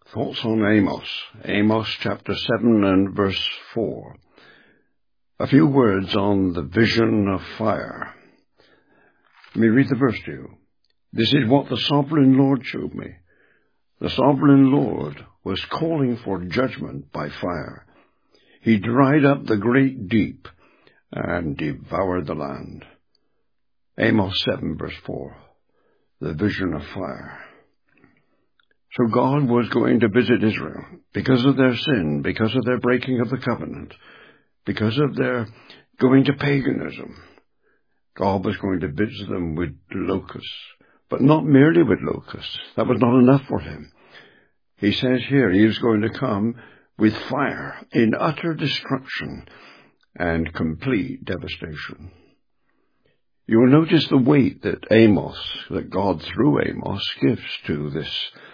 Thoughts on Amos. Amos chapter 7 and verse 4. A few words on the vision of fire. Let me read the verse to you. This is what the sovereign Lord showed me. The sovereign Lord was calling for judgment by fire. He dried up the great deep and devoured the land. Amos 7 verse 4. The vision of fire. So God was going to visit Israel because of their sin, because of their breaking of the covenant, because of their going to paganism. God was going to visit them with locusts, but not merely with locusts. That was not enough for him. He says here he is going to come with fire in utter destruction and complete devastation. You will notice the weight that God through Amos gives to this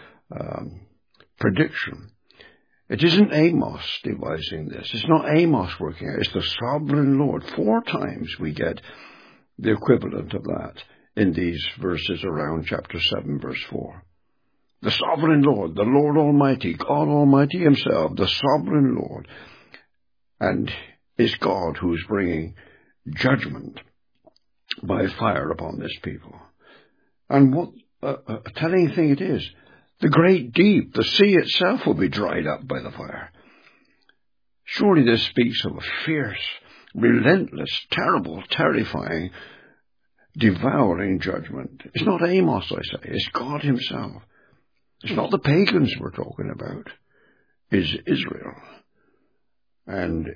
prediction. It isn't Amos devising this. It's not Amos working it. It's the sovereign Lord. 4 times we get the equivalent of that in these verses around chapter 7 verse 4. The sovereign Lord, the Lord Almighty, God Almighty himself, the sovereign Lord, and is God who is bringing judgment by fire upon this people. And what a telling thing it is. The great deep, the sea itself, will be dried up by the fire. Surely this speaks of a fierce, relentless, terrible, terrifying, devouring judgment. It's not Amos, I say. It's God himself. It's not the pagans we're talking about. It's Israel. And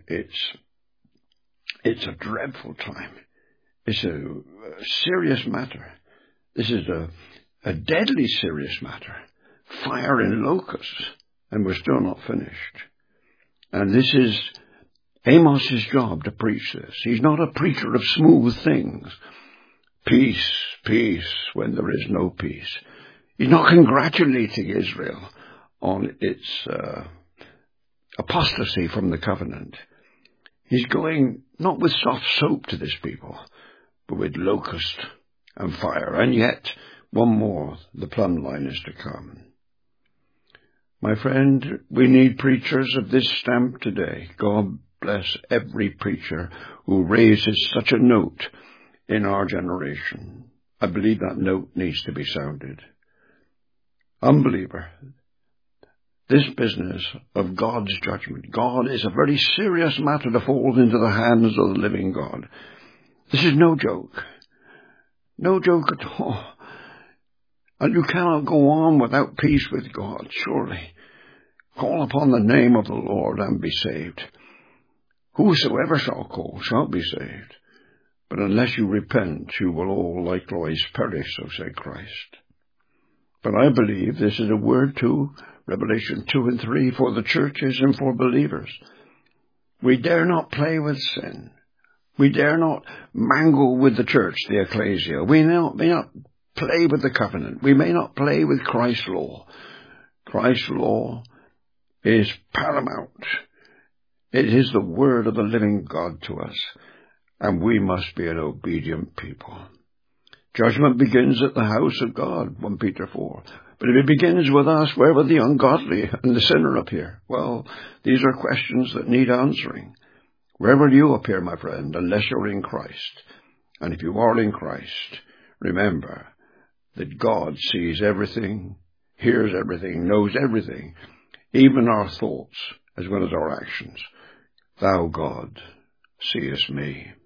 it's a dreadful time. It's a serious matter. This is a deadly serious matter. Fire and locusts, and we're still not finished. And this is Amos's job to preach this. He's not a preacher of smooth things. Peace, peace, when there is no peace. He's not congratulating Israel on its apostasy from the covenant. He's going not with soft soap to this people, but with locust and fire. And yet, one more, the plumb line is to come. My friend, we need preachers of this stamp today. God bless every preacher who raises such a note in our generation. I believe that note needs to be sounded. Unbeliever, this business of God's judgment, God is a very serious matter to fold into the hands of the living God. This is no joke. No joke at all. And you cannot go on without peace with God, surely. Call upon the name of the Lord and be saved. Whosoever shall call shall be saved. But unless you repent, you will all likewise perish, so said Christ. But I believe this is a word to Revelation 2 and 3 for the churches and for believers. We dare not play with sin. We dare not mangle with the church, the ecclesia. We may not play with the covenant. We may not play with Christ's law. Christ's law is paramount. It is the word of the living God to us, and we must be an obedient people. Judgment begins at the house of God, 1 Peter 4. But if it begins with us, where will the ungodly and the sinner appear? Well, these are questions that need answering. Where will you appear, my friend, unless you're in Christ? And if you are in Christ, remember that God sees everything, hears everything, knows everything, even our thoughts as well as our actions. Thou, God, seest me.